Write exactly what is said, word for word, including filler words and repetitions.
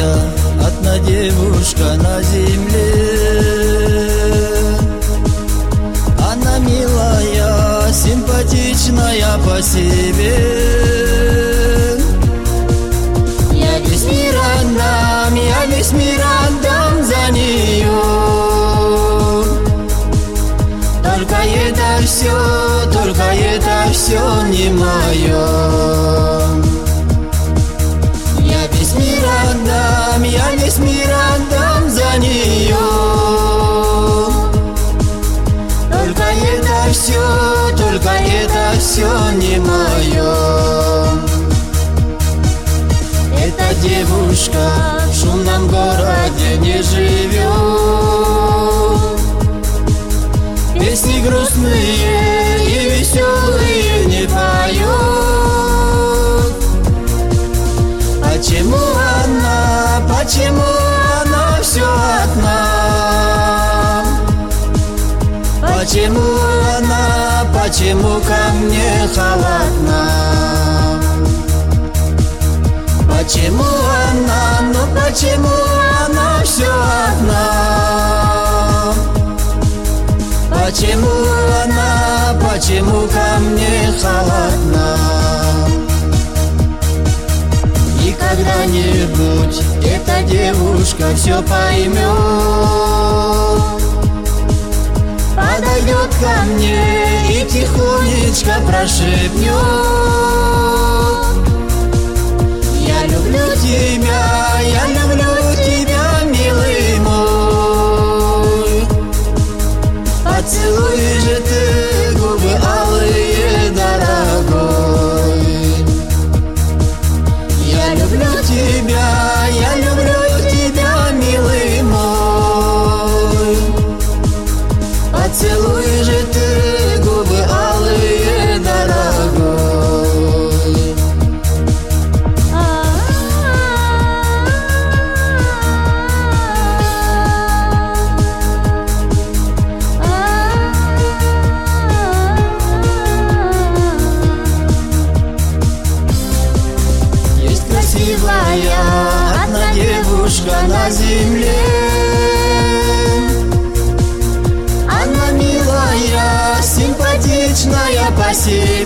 милая, одна девушка на земле. Она милая, симпатичная по себе. Я весь мир отдам, я весь мир отдам за нее. Только это все, только это все не мое. Я весь мир отдам, я весь мир отдам за нее. Только это все, только это все не мое. Эта девушка в шумном городе не живет. Песни грустные и веселые не поет. Почему она, почему она все одна? Почему она, почему ко мне холодна? Почему она, ну почему она все одна? Почему она, почему ко мне холодна? И когда-нибудь эта девушка все поймет, подойдет ко мне и тихонечко прошепнет: я люблю тебя, я люблю тебя, милый мой. Поцелуй же ты губы алые, дорогой. Я люблю тебя, я люблю тебя, милый мой. Поцелуй же ты губы алые, дорогой. Есть красивая одна девушка на земле. Она милая, симпатичная по себе.